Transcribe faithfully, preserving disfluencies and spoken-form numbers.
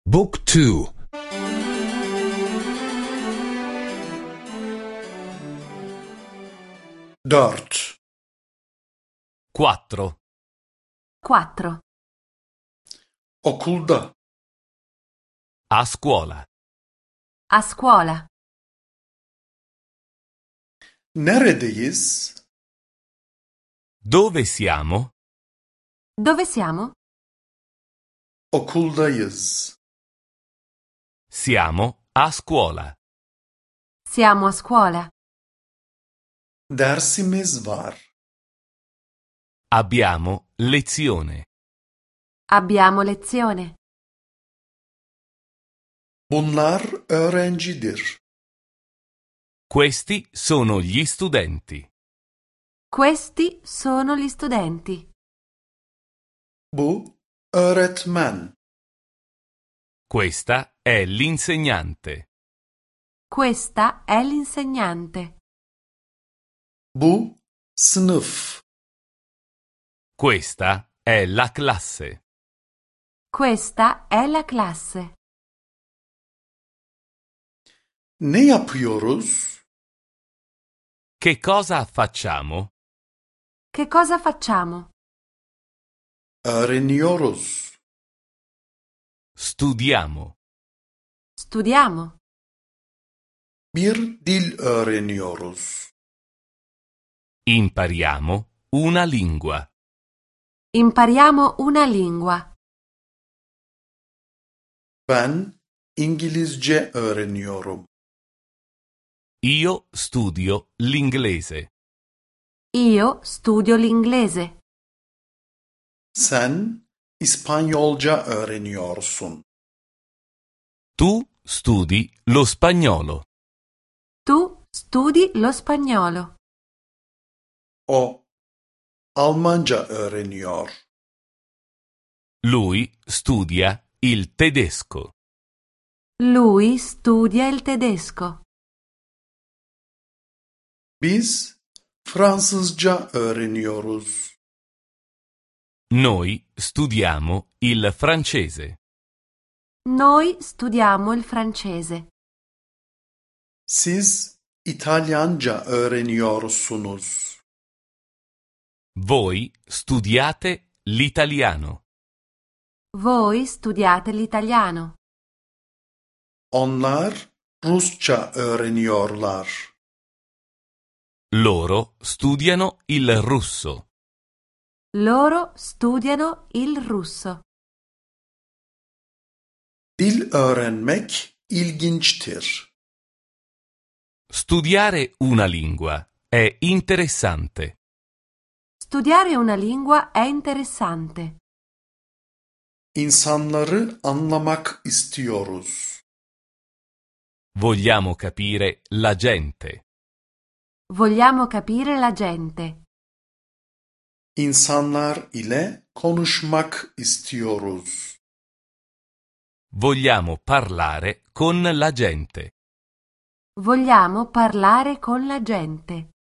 Book two. Dört. Quattro. Quattro. Okulda. A scuola. A scuola. Neredeyiz? Dove siamo? Dove siamo? Okuldayız. Siamo a scuola. Siamo a scuola. Dersimiz var. Abbiamo lezione. Abbiamo lezione. Bunlar öğrencidir. Questi sono gli studenti. Questi sono gli studenti. Bu öğretmen. Questa è l'insegnante. Questa è l'insegnante. Bu sınıf. Questa è la classe. Questa è la classe. Ne yapıyoruz? Che cosa facciamo? Che cosa facciamo? Öğreniyoruz. Studiamo. Studiamo. Bir dil öğreniyoruz. Impariamo una lingua. Impariamo una lingua. Ben İngilizce öğreniyorum. Io studio l'inglese. Io studio l'inglese. Sen İspanyolca öğreniyorsun. Tu studi lo spagnolo. Tu studi lo spagnolo. O Almanca öğreniyor. Lui studia il tedesco. Lui studia il tedesco. Biz Fransızca öğreniyoruz. Noi studiamo il francese. Noi studiamo il francese. Siz İtalyanca öğreniyorsunuz. Voi studiate l'italiano. Voi studiate l'italiano. Onlar Rusça öğreniyorlar. Loro studiano il russo. Loro studiano il russo. Dil öğrenmek ilginçtir. Studiare una lingua è interessante. Studiare una lingua è interessante. İnsanları anlamak istiyoruz. Vogliamo capire la gente. Vogliamo capire la gente. İnsanlar ile konuşmak istiyoruz. Vogliamo parlare con la gente. Vogliamo parlare con la gente.